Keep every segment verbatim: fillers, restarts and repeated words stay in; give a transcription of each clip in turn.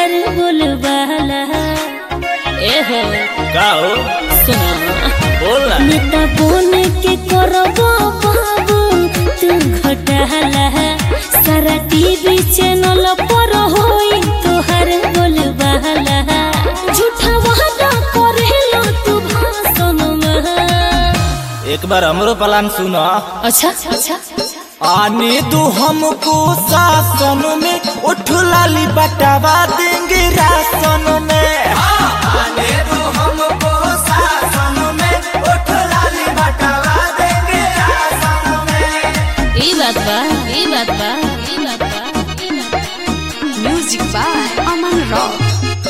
तोहर बोलबाला ए हो का हो सुना बोल ना नेता बोन के करबो बाबू तू घोटाला सारा टीवी चैनल पर होई तोहर बोलबाला झूठा वादा करेलो तू भाषण में। एक बार हमरो प्लान सुनो। अच्छा अच्छा आने दो हमको शासन में, उठ लाली बटावा देंगे राशन में। आने दो हमको शासन में, उठ लाली बटावा देंगे राशन में। ई बात बा ई बात बा ई बात बा म्यूजिक बाय अमन रॉक।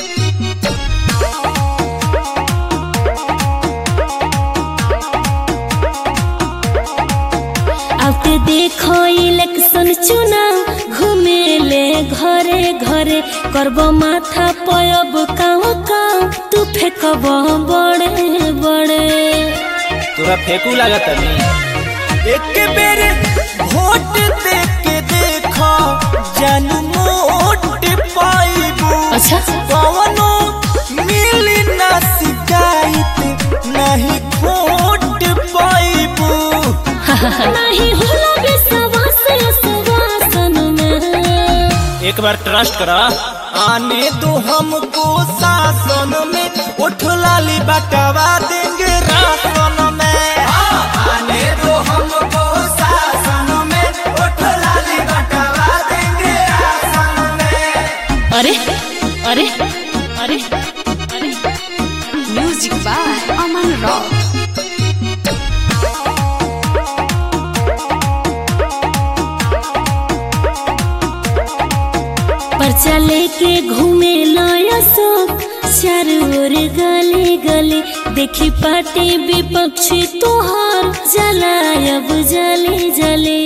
अब देखो इलेक्शन चुनाव घूमेले घरे घरे करब माथा पयब काव काव तू फेंकब बड़े बड़े। तोरा फेंकू लागत नहीं। एक बेर वोट दे के देखो जानू मोट पाइबू। अच्छा कवनो मिली ना शिकायत नहीं खोट पाइबू। नहीं होला विश्वास सुवासन में। एक बार ट्रस्ट करा। आने दो हमको शासन में, उठ लाली बटावा देंगे राशन में। आने दो हमको शासन में, उठ लाली बटावा देंगे राशन में। अरे अरे अरे अरे म्यूजिक बाय अमन रॉक। पर्चा लेके घूमे लाया सब चारों ओर गले गले देखी पार्टी विपक्षी तोहार जलायब जले जले।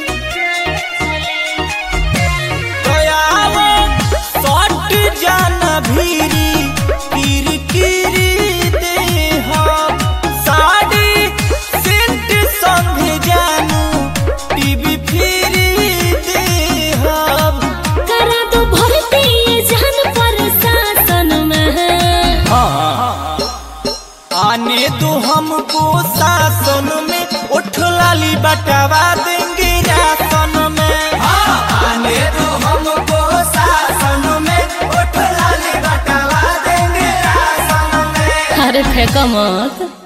दयावा सट जाना भीरी किरकिरी देहा। साड़ी सेंट संगे जानू टीवी फिरी देहा। करा दो भर्ती ये जान पर शासन में। आने दो हमको शासन में, उठ लाली बटावा देंगे राशन में। आने दो हमको शासन में, उठ लाली बटावा देंगे राशन में। अरे फेंका मत।